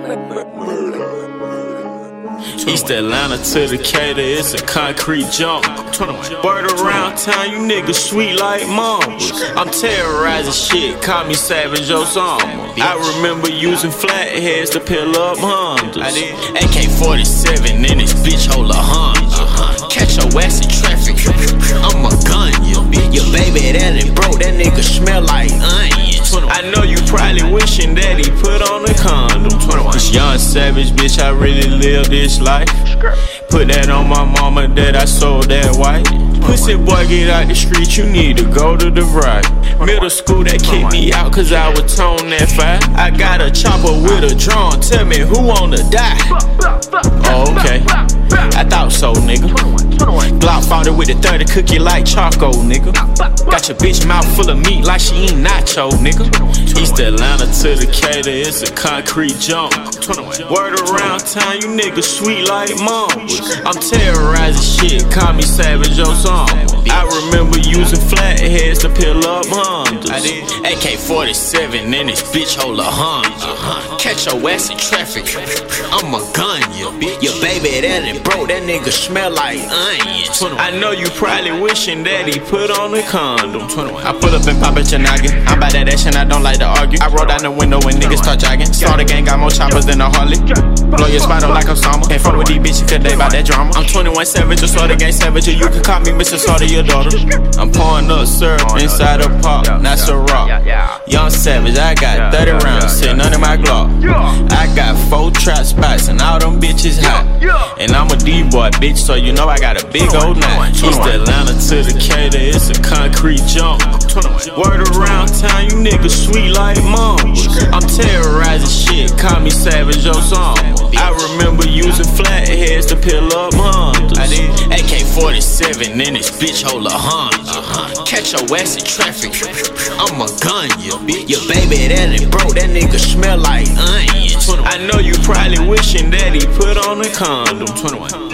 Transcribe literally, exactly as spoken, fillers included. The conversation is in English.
East Atlanta to Decatur, it's a concrete jump. Word around town, you niggas sweet like mamas. I'm terrorizing shit, call me Savage Osama. I remember using flatheads to peel up Hondas. A K forty-seven in this bitch, hold a Honda. Catch your ass in traffic, I'm a gun, you bitch. Your baby that it broke, that nigga smell like onions. I know you probably wishing that he put on a condom. This young savage bitch, I really live this life. Put that on my mama that I sold that white. Pussy boy, get out the street, you need to go to the right. Middle school, that kicked me out cause I was tone that fire. I got a chopper with a drone, tell me who wanna die. Oh, okay, I thought so, nigga. Glock fought it with a thirty, cookie like Choco, nigga. Got your bitch mouth full of meat like she ain't nacho, nigga. East Atlanta to Decatur, it's a concrete jump. Word around town, you niggas sweet like mamas. I'm terrorizing shit, call me Savage Osama. I remember using flatheads to peel up Hondas. A K forty-seven in this bitch, hold a Honda. Catch your ass in traffic, I'm a gun, you bitch. Your baby that it broke, that nigga smell like onions. I know you probably wishing that he put on a condom. I pull up and pop at your noggin. I'm by that action, I don't like to argue. I roll down the window when niggas start jogging. Saw the gang got more choppers than a Harley. Blow your spot up like Osama. Can't fuck with these bitches cause they bout that drama. I'm twenty-one savage, just saw the gang savage. Or you can call me Mister Saw to your daughter. I'm pouring up syrup inside a pop, not so raw. Young savage, I got thirty rounds sitting under my Glock. I got four trap spots and all them bitches hot. And I'm a D-boy bitch, so you know I got a big old knot. East Atlanta to Decatur, it's a concrete jump. Word around town, you niggas sweet like mamas. I'm terrorizing shit, call me Savage Osama. I remember using flatheads to peel up Hondas. A K forty-seven in this bitch, hold a Honda. Catch your ass in traffic, I'm a gun, you bitch. Your baby that it broke, that nigga smell like onions. I know you probably wishing that he put on a condom.